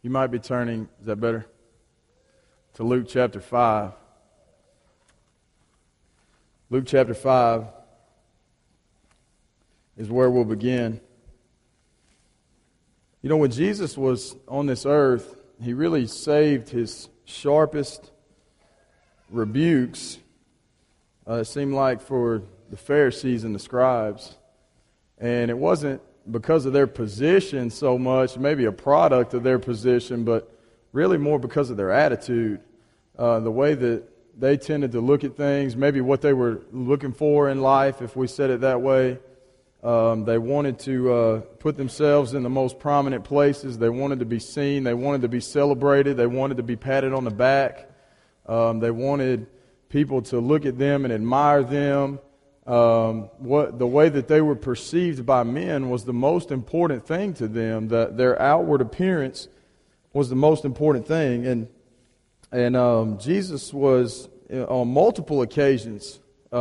You might be turning, is that better? To Luke chapter 5. Luke chapter 5 is where we'll begin. You know, when Jesus was on this earth, he really saved his sharpest rebukes, it seemed like, for the Pharisees and the scribes. And it wasn't because of their position so much, maybe a product of their position, but really more because of their attitude, the way that they tended to look at things, maybe what they were looking for in life, if we said it that way. They wanted to put themselves in the most prominent places. They wanted to be seen. They wanted to be celebrated. They wanted to be patted on the back. They wanted people to look at them and admire them. The way that they were perceived by men was the most important thing to them. That their outward appearance was the most important thing. And Jesus was, on multiple occasions,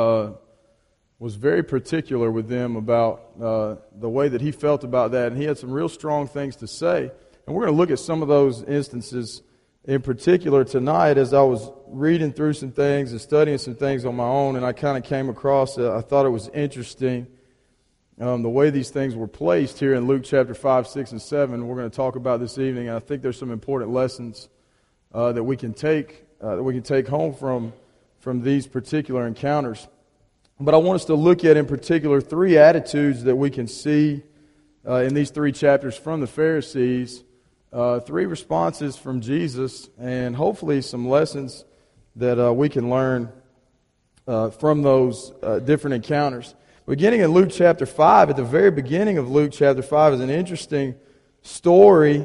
was very particular with them about the way that he felt about that. And he had some real strong things to say. And we're going to look at some of those instances in particular tonight as I was reading through some things and studying some things on my own. And I kind of came across it. I thought it was interesting the way these things were placed here in Luke chapter 5, 6, and 7. We're going to talk about this evening. And I think there's some important lessons that we can take home from these particular encounters. But I want us to look at, in particular, three attitudes that we can see in these three chapters from the Pharisees, three responses from Jesus, and hopefully some lessons that we can learn from those different encounters. Beginning in Luke chapter 5, at the very beginning of Luke chapter 5 is an interesting story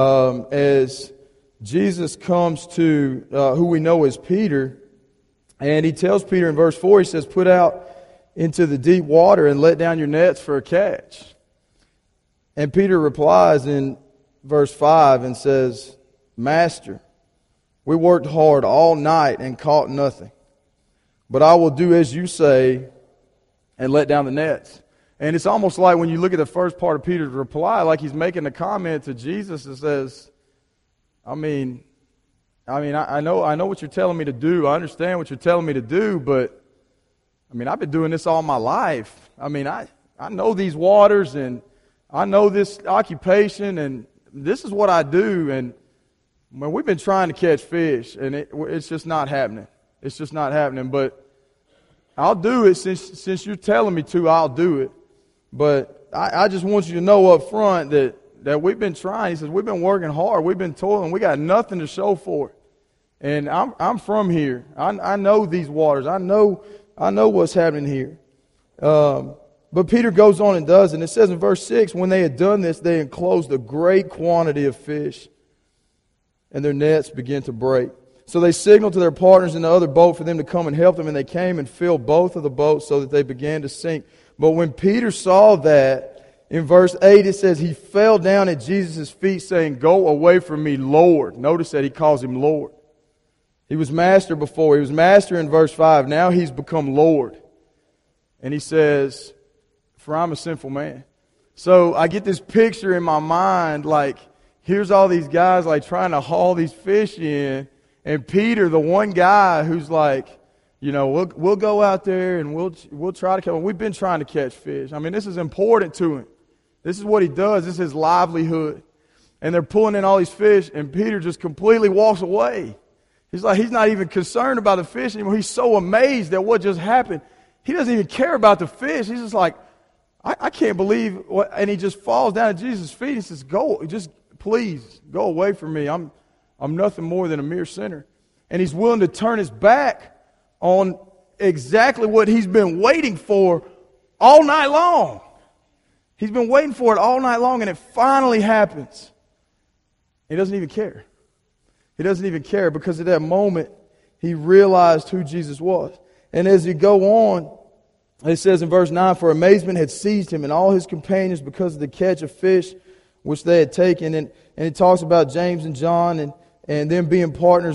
as Jesus comes to who we know as Peter, and he tells Peter in verse 4, he says, "Put out into the deep water and let down your nets for a catch." And Peter replies in verse 5 and says, "Master, we worked hard all night and caught nothing, but I will do as you say and let down the nets." And it's almost like when you look at the first part of Peter's reply, like he's making a comment to Jesus that says, I know what you're telling me to do. I understand what you're telling me to do, but I've been doing this all my life. I know these waters and I know this occupation and this is what I do. And we've been trying to catch fish and it's just not happening. It's just not happening. But I'll do it since you're telling me to. I'll do it. But I just want you to know up front that we've been trying. He says, we've been working hard. We've been toiling. We got nothing to show for it. And I'm from here. I know these waters. I know what's happening here. But Peter goes on and does, and it says in verse 6, when they had done this, they enclosed a great quantity of fish, and their nets began to break. So they signaled to their partners in the other boat for them to come and help them, and they came and filled both of the boats so that they began to sink. But when Peter saw that, in verse 8 it says, he fell down at Jesus' feet saying, "Go away from me, Lord." Notice that he calls him Lord. He was master before. He was master in verse 5. Now he's become Lord. And he says, "For I'm a sinful man." So I get this picture in my mind, like, here's all these guys like trying to haul these fish in. And Peter, the one guy who's like, we'll go out there and we'll try to catch. We've been trying to catch fish. This is important to him. This is what he does. This is his livelihood. And they're pulling in all these fish, and Peter just completely walks away. He's not even concerned about the fish anymore. He's so amazed at what just happened. He doesn't even care about the fish. He's just like, I can't believe what, and he just falls down at Jesus' feet. He says, please go away from me. I'm nothing more than a mere sinner. And he's willing to turn his back on exactly what he's been waiting for all night long. He's been waiting for it all night long, and it finally happens. He doesn't even care. He doesn't even care because at that moment, he realized who Jesus was. And as you go on, it says in verse 9, "For amazement had seized him and all his companions because of the catch of fish which they had taken." And it talks about James and John and them being partners